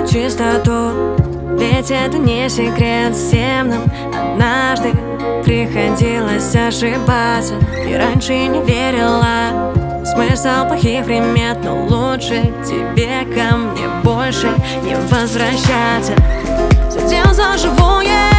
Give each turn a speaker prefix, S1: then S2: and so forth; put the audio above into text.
S1: чистоту. Ведь это не секрет, всем нам однажды приходилось ошибаться. И раньше не верила в смысл плохих примет, но лучше тебе ко мне больше не возвращаться. Задел за живое.